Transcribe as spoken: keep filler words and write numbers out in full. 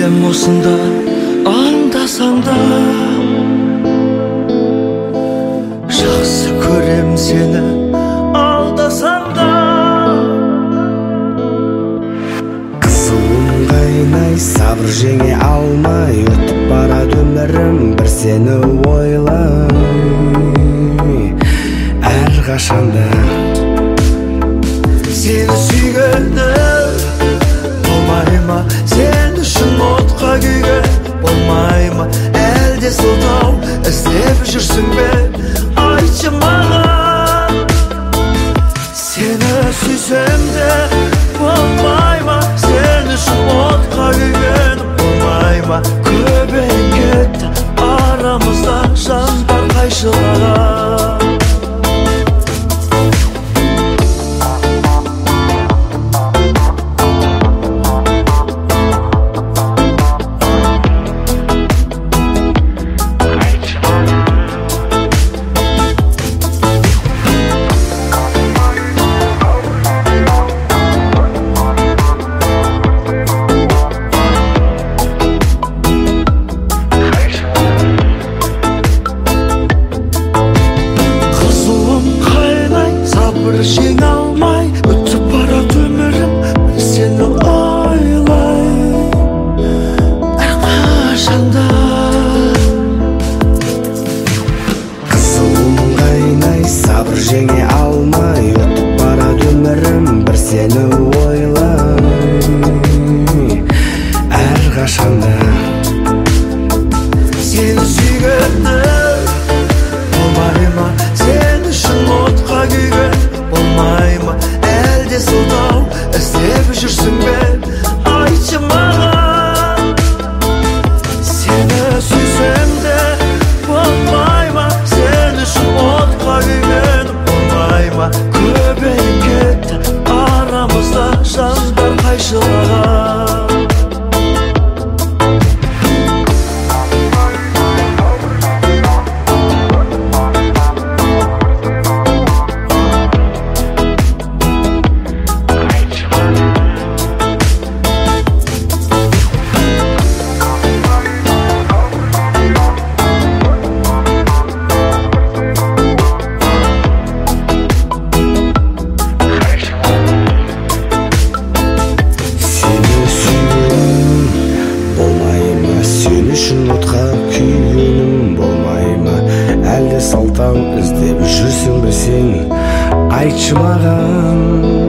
сен осында аңдасаң да, жақсы көрем сені алдасаң да. Қызуым қайнай, сабыр жеңе алмай, өтіп барады өмірім бір сені ойлай. Әрқашанда сені сүйгенде болмай ма, сен үшін отқа күйген болмай ма, әлде сылтау іздеп жүрсің бе, айтшы маған. Сені сүйсем де болмай ма, сен үшін отқа күйген болмай ма, көбейіп кетті арамызда жандар қайшылаған. Жеңе алмай, өтіп барады өмірім сені ойлай. Әрқашанда қызуым қайнай, сабыр жеңе алмай, өтіп барады өмірім бір сені ойлай. Әрқашанда сені сүйгенде болмай ма, сен үшін отқа күйген болмай ма, әлде сылтау іздеп жүрсің бе, айтшы маған. Сені сүйсем де болмай ма, сен үшін отқа күйген болмай ма, көбейіп кетті арамызда жандар қайшылаған. Сен үшін отқа күйгенім болмай ма, әлде сылтау іздеп жүрсің бе сен, айтшы маған.